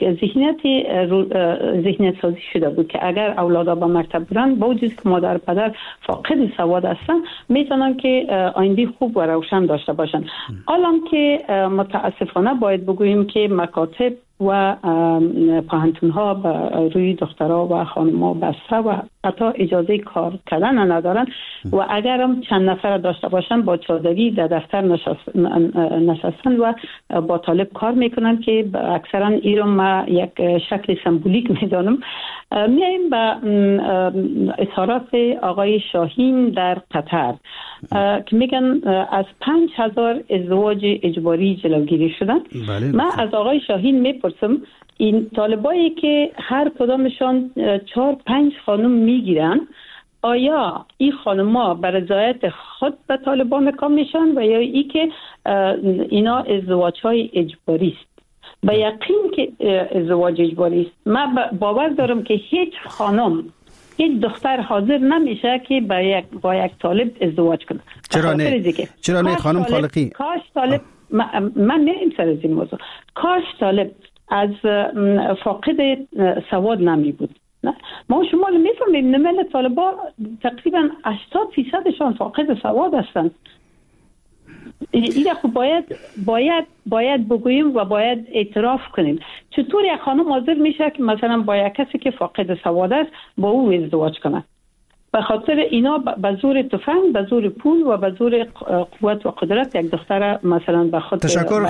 ذهنیت سازی شده بود که اگر اولادا با مکتب برن با وجود که مادر پدر فاقد سواد هستن میتونن که آینده خوب و روشن داشته باشن. الان که متاسفانه باید بگوییم که مکاتب و پوهنتون‌ها روی دخترها و خانم‌ها بسته و حتی اجازه کار کردن ندارن و اگر هم چند نفر داشته باشن با چادری در دفتر نشستن و با طالب کار میکنن که اکثرا این رو ما یک شکل سمبولیک میدانم. میایم به اظهارات آقای شاهین در قطر که میگن از 5000 ازدواج اجباری جلوگیری شدن. من از آقای شاهین میپرسم این طالبایی که هر کدامشان 4-5 خانم میگیرن آیا این خانم‌ها به رضایت خود به طالبان کام میشن و یا ای که اینا ازدواج‌های اجباری است؟ به یقین که ازدواج اجباری است. من باور دارم که هیچ خانم هیچ دختر حاضر نمیشه که با یک طالب ازدواج کنه. چرا نه خانم خالقی؟ کاش طالب من نمیم سر از این موضوع. کاش طالب از فاقد سواد نمی بود. ما شما میفهمیم نمل طالبا تقریبا 80% فاقد سواد هستند. این خب باید بگوییم و باید اعتراف کنیم. چطور یک خانم حاضر میشه که مثلا با یک کسی که فاقد سواد است با او ازدواج کنه؟ به خاطر اینا به زور تفنگ، به زور پول و به زور قوت و قدرت یک دختر مثلا به خود. تشکر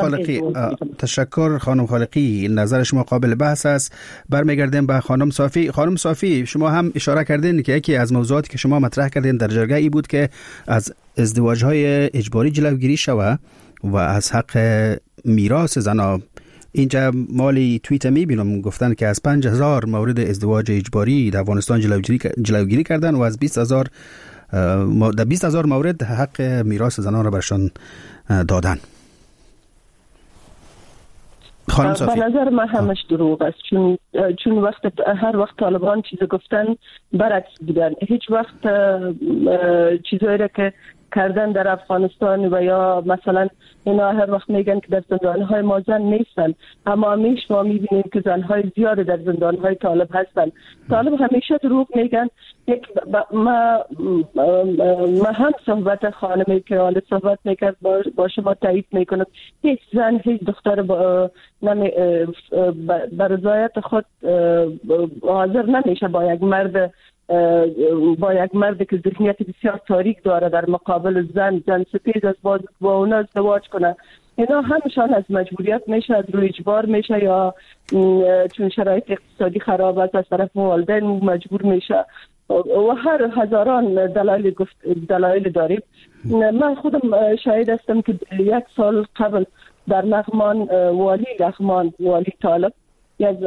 خانم خالقی. نظر شما قابل بحث است. برمیگردیم به خانم صافی. خانم صافی شما هم اشاره کردین که یکی از موضوعاتی که شما مطرح کردین در جرگه ای بود که از ازدواج‌های اجباری جلوگیری شود و از حق میراث زنا. اینجا مالی توییت میبینم گفتن که از 5000 مورد ازدواج اجباری در افغانستان جلوگیری کردن و از 20000 مورد حق میراث زنان را برشان دادن. خانم صافی، به نظر من همش دروغ است، چون هر وقت طالبان چیز گفتن برعکس بودن. هیچ وقت چیزایی را که کردن در افغانستان و یا مثلا اینا هر وقت میگن که در زندانهای ما زن نیستن، اما همیشه ما میبینیم که زنهای زیاد در زندانهای طالب هستن. طالب همیشه دروغ میگن. ما هم صحبت خانمی که حال صحبت میکرد با شما تایید میکنم، هیچ زن هیچ دختر بر رضایت خود حاضر نمیشه با یک مرد که ذهنیت بسیار تاریک داره در مقابل زن سپید است با اونا ازدواج کنه. اینا همشان از مجبوریت میشه، از روی اجبار میشه، یا چون شرایط اقتصادی خراب است از طرف والدین مجبور میشه و هر هزاران دلایل داریم. من خودم شاهد هستم که 1 سال قبل در لغمان والی طالب یک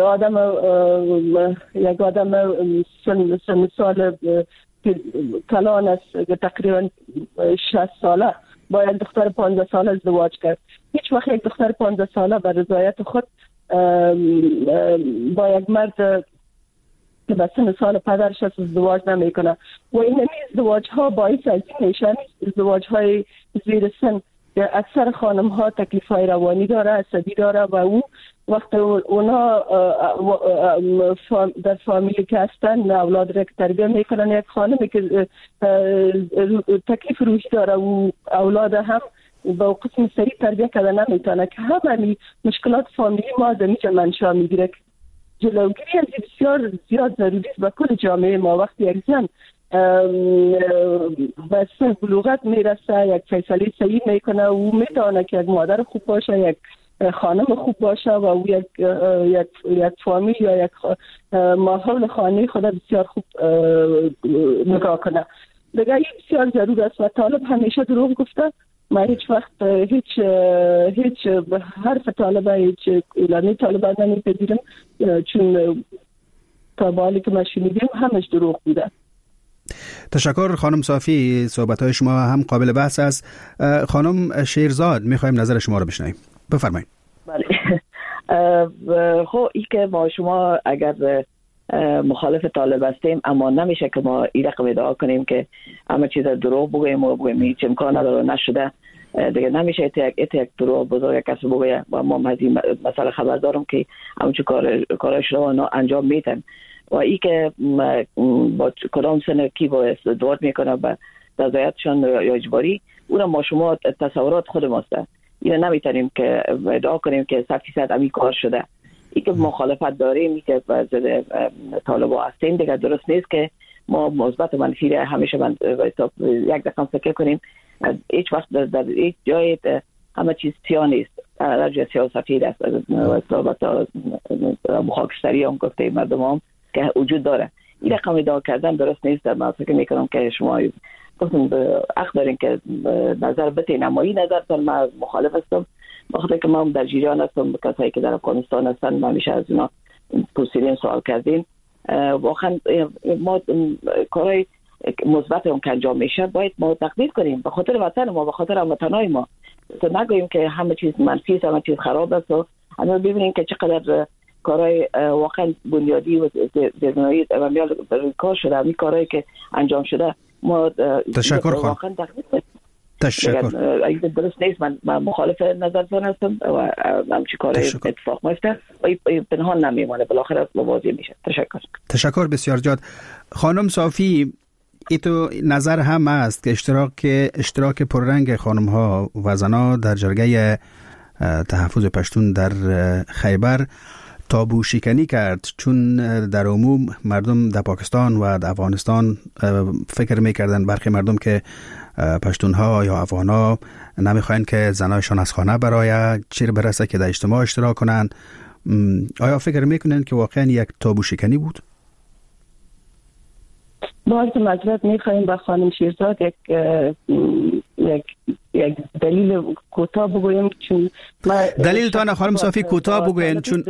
آدم سن سال کلان است، تقریبا 60 ساله، با یک دختر 15 ساله ازدواج کرد. هیچ وقت یک دختر 15 ساله بر رضایت خود با یک مرد که به سن سال پدرش ازدواج نمیکنه. و این ازدواج ها باعث از این میشن، ازدواج های زیر سن اکثر خانم ها تکلیف های روانی داره، عصبی داره و او وقت اونا در فامیلی که هستن اولاد را که تربیه میکنن، یک خانمی که تکلیف روحی داره و اولاد هم با قسم سریع تربیه کردن نمیتونه، که همه مشکلات فامیلی ما از اینجا منشأ میگیره. جلوگیری از بسیار زیاد ضروری است به کل جامعه ما. وقتی یک زن به سن بلوغت میرسه، یک فیصله صحیح میکنه و میتونه که یک مادر خوب باشه، یک خانم خوب باشه و او یک فامیل یا یک ماحول خانه خود بسیار خوب نگاه کنه. دیگه این بسیار ضرور است و طالب همیشه دروغ گفته. ما هیچ وقت هیچ حرف طالب، هیچ اعلانی طالب نمیپذیرم، چون تا بالی که ما شنیدیم همش دروغ بوده. تشکر خانم صافی، صحبت‌های شما هم قابل بحث است. خانم شیرزاد می‌خوایم نظر شما رو بشنویم، بفرمایید. بله. خب این که ما شما اگر مخالف طالب هستیم، اما نمیشه که ما این رقم ادعا کنیم که همه چیز دروغ بگوییم و بگوییم هیچ امکان نداره نشده. دیگه نمیشه یک دروغ بزرگ کسی بگویه و ما از این مسئله خبر دارم که همچون کارش رو انجام میتن و ای که با کدام سن کی با ازدواج میکنه به رضایتشان یا اجباری، اون ما شما تصورات خود ماسته. اینو نمیتونیم که ادعا کنیم که 100% همین کار شده. ای که مخالفت داریم، ای که ضد طالبا هستیم، دیگه درست نیست که ما مثبت و منفی همیشه یک رقم فکر کنیم. هیچ وقت در هیچ جای همه چیز سیاه نیست، در جای سیاه و سفید است. خاکستری هم گفته مردم هم که وجود داره. این رقم ادعا کردن درست نیست. من فکر میکنم که شما گفتم حق دارین که نظر بتین، اما این نظر من مخالف هستم، بخاطر که ما در جریان هستم. کسایی که در افغانستان هستن ما همیشه از اینا پرسیدیم، سوال کردیم. واقعا ما کارهای مثبت اون که انجام میشه باید ما تقدیر کنیم به خاطر وطن ما، به خاطر هموطنای ما. تو نگوییم که همه چیز منفی است، همه چیز خراب است. و اما ببینیم که چقدر کارهای واقعا بنیادی و زیربنایی و میال کار شده، همین کارهایی که انجام شده ما تشکر خانم. تشکر. اگه درست نیست من مخالف نظرتون هستم و همچی کار اتفاق میفته و پنهان نمیمونه، بالاخره واضح میشه. تشکر بسیار جاد. خانم صافی، ایتو نظر هم است که اشتراک پررنگ خانم ها و زنها در جرگه تحفظ پشتون در خیبر تابو شکنی کرد، چون در عموم مردم در پاکستان و در افغانستان فکر میکردن، برخی مردم، که پشتون ها یا افغان ها نمیخواین که زنایشان از خانه برای چیر برسه که در اجتماع اشتراک کنن. آیا فکر میکنن که واقعا یک تابو شکنی بود؟ باید معذرت میخواییم با خانم شیرزاد یک دلیل کوتاه بگویم، چون دلیل تان خانم صافی کوتاه بگوین، چون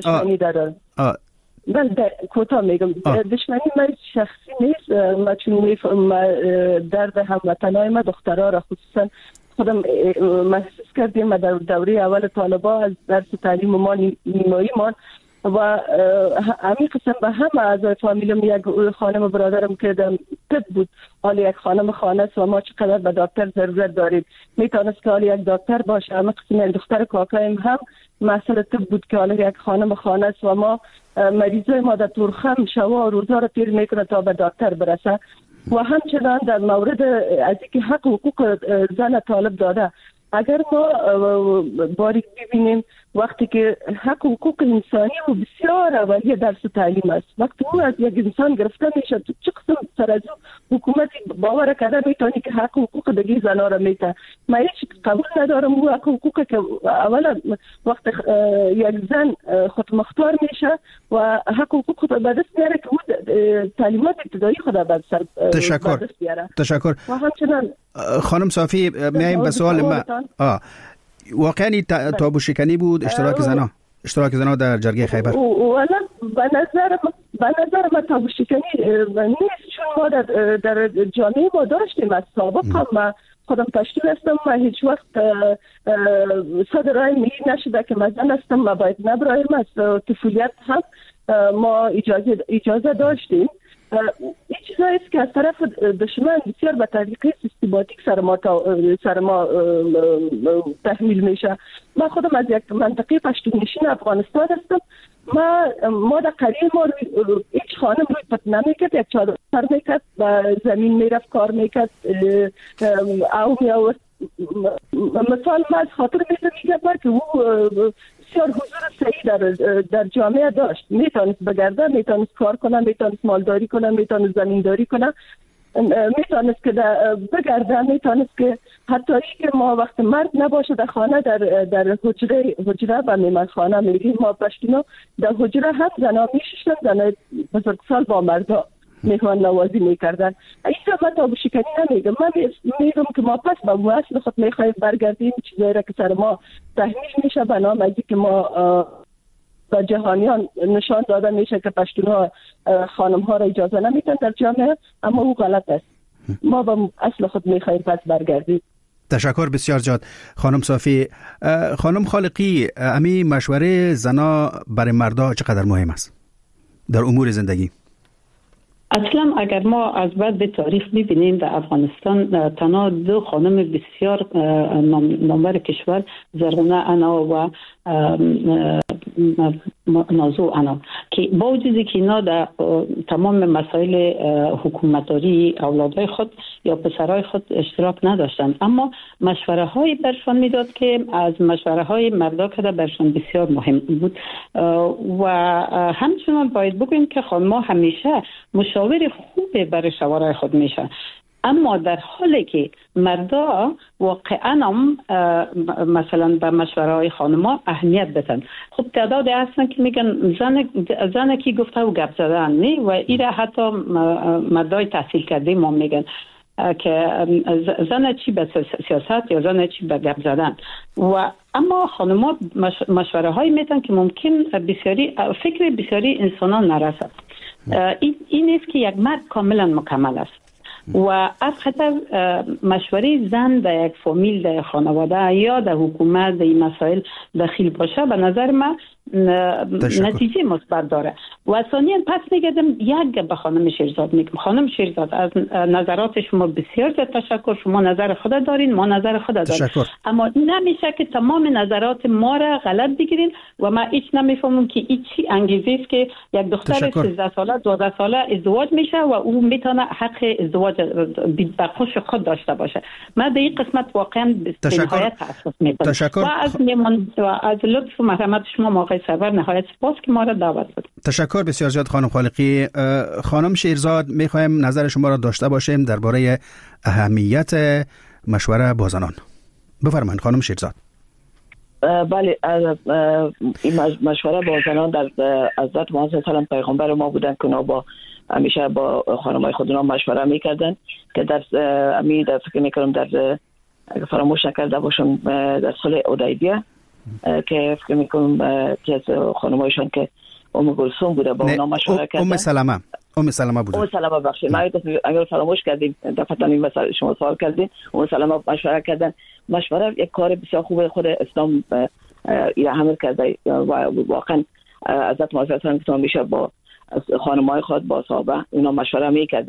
من کوتاه میگم. دشمنی من شخصی نیست، ما چون درد هموطنای ما دخترها را خصوصا خودم محسوس کردیم. در دوره اول طالبا از درس تعلیم ما نیمایی مان و همین قسم به همه اعضای فامیلم، یک خانم برادرم که طب بود، حالا یک خانم خانه است و ما چقدر به دکتر ضرورت داریم. میتونست که حالا یک دکتر باشه. اما قسم دختر کاکایم هم مسئله طب بود که حالا یک خانم خانه است و ما مریضای ما در تورخم شوا و روزا رو تیر میکنه تا به دکتر برسه. و همچنان در مورد از اینکه حق حقوق زن طالب داده، اگر ما باریک ببینیم وقتی که حق حقوق انسانی و بسیار اولیه درس تعلیم است، وقتی او از یک انسان گرفته میشه تو چه قسم سر از حکومت باور کرده میتونی که حق حقوق دیگه زنا را میته. من هیچ قبول ندارم او حق حقوق که اولا وقت یک زن خود مختار میشه و حق حقوق خود به دست میاره که او تعلیمات ابتدایی خود به دست بیاره. تشکر. و همچنان خانم صافی میایم به سوال ما. واقعا تابو شکنی بود اشتراک زنا در جرگه خیبر؟ والا به نظر من تابو شکنی نیست، چون ما در جامعه ما داشتیم. از سابق هم من خودم پشتون هستم، من هیچ وقت صدرای می نشده که من زن هستم و باید نبرایم. از طفولیت هم ما اجازه داشتیم. این چیزایی است که از طرف دشمن بسیار به طریقه سیستماتیک سر ما تحمیل میشه. من خودم از یک منطقه پشتونشین افغانستان هستم. ما در قریه ما هیچ خانم روی پت نمیکرد، یک چادر سر میکرد و زمین میرفت کار میکرد او میآورد. مثال من از خاطر میگم که او بسیار حضور صحیح در جامعه داشت. میتونست بگرده، میتونست کار کنه، میتونست مالداری کنه، میتونست زمینداری کنه، میتونست که بگرده، میتونست که حتی که ما وقت مرد نباشه در خانه در حجره و میمنخانه میریم ما پشتینا در حجره هم زنا میششن، زنا بزرگسال با مردا میهمان نوازی میکردن. این من تابو شکنی نمیگم، من میگم که ما پس به اصل خود میخوایم برگردیم. چیزایی را که سر ما تحمیل میشه به نام از که ما به جهانیان نشان داده میشه که پشتونها خانم ها را اجازه نمیدن در جامعه، اما او غلط است. ما به اصل خود میخوایم پس برگردیم. تشکر بسیار زیاد خانم صافی. خانم خالقی، امی مشوره زنا برای مردا چقدر مهم است در امور زندگی؟ اصلا اگر ما از بعد به تاریخ ببینیم در افغانستان تنها دو خانم بسیار نامور کشور، زرغونه انا و نازو انا، که با وجودی که اینا در تمام مسائل حکومتداری اولادای خود یا پسرای خود اشتراک نداشتند، اما مشوره های برشان میداد که از مشوره های مردا که برشان بسیار مهم بود. و همچنان باید بگوییم که خانم‌ها همیشه مشاور خوبی برای شوهرای خود میشه، اما در حالی که مردا واقعا هم مثلا به مشوره های خانما اهمیت بدن. خب تعدادی هستن که میگن زن کی گفته و گپ زدن نه، و ایره حتی مردای تحصیل کرده ما میگن که زن چی به سیاست یا زن چی به گپ زدن. و اما خانما مشوره های میدن که ممکن بسیاری فکر بسیاری انسانان نرسد. این نیست که یک مرد کاملا مکمل است و از خطر مشوره زن در یک فامیل، در خانواده یا در حکومت در این مسائل دخیل باشه به نظر من نتیجه مثبت داره. و ثانیاً پس میگردم یک به خانم شیرزاد میگم، خانم شیرزاد از نظرات شما بسیار زیاد تشکر. شما نظر خود دارین، ما نظر خود داریم، اما نمیشه که تمام نظرات ما را غلط بگیرین. و من هیچ نمیفهمم که چی انگیزه است که یک دختر 13 ساله 12 ساله ازدواج میشه و او میتونه حق ازدواج به خوش خود داشته باشه. من در این قسمت واقعا به نهایت تاسف میکنم و از لطف و مرحمت شما موقع سرور نهایت سپاس که ما را دعوت دادید. تشکر بسیار زیاد خانم خالقی. خانم شیرزاد، میخوایم نظر شما را داشته باشیم درباره اهمیت مشوره با زنان. بفرمایید خانم شیرزاد. بله، این مشوره با زنان در حضرت محمد صلی الله علیه و آله پیغمبر ما بودن که اونا همیشه با خانمای خودشون مشوره میکردن که در فکر میکنم در اگه فراموش نکرده باشم در صلح حدیبیه که فکر میکنم که از خانمایشان که ام کلثوم بوده با اونا مشوره کردن. ام سلمه بوده. ام سلمه بخشید ما اگر فراموش کردیم دفعه این مسئله شما سوال کردین. ام سلمه مشوره کردن. مشوره یک کار بسیار خوب خود اسلام ایره حمل کرده و واقعا حضرت محمد صلی الله علیه و آله میشه با خانمای خود با صحابه اینا مشوره میکردن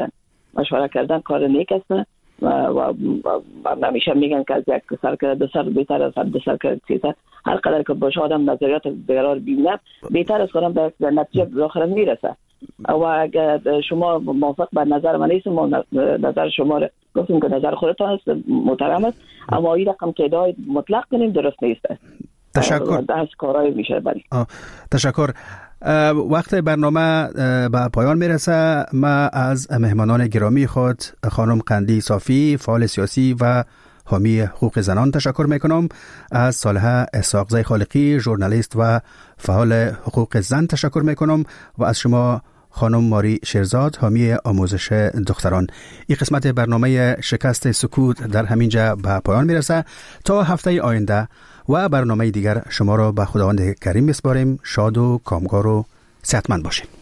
مشوره کردن کار نیک است و همیشه میگن که از یک سر که دو سر بهتر از دو سر که سه سر. هر قدر که باشه آدم نظریات دیگران ببینه بهتر از کنم به نتیجه بالاخره میرسه. و اگر شما موافق بر نظر من نیست، ما نظر شما رو گفتیم که نظر خودتان است، محترم است، اما این رقم که ادعای مطلق کنیم درست نیست. تشکر. دست کارای میشه بری. تشکر. وقت برنامه به پایان میرسه. ما از مهمانان گرامی خود خانم قندی صافی، فعال سیاسی و حامی حقوق زنان تشکر میکنم. از صالحه اسحاقزی خالقی، ژورنالیست و فعال حقوق زن تشکر میکنم و از شما خانم ماری شیرزاد، حامی آموزش دختران. این قسمت برنامه شکست سکوت در همینجا به پایان میرسه. تا هفته آینده و برنامه دیگر شما را به خداوند کریم میسپاریم. شاد و کامگار و صحتمند باشید.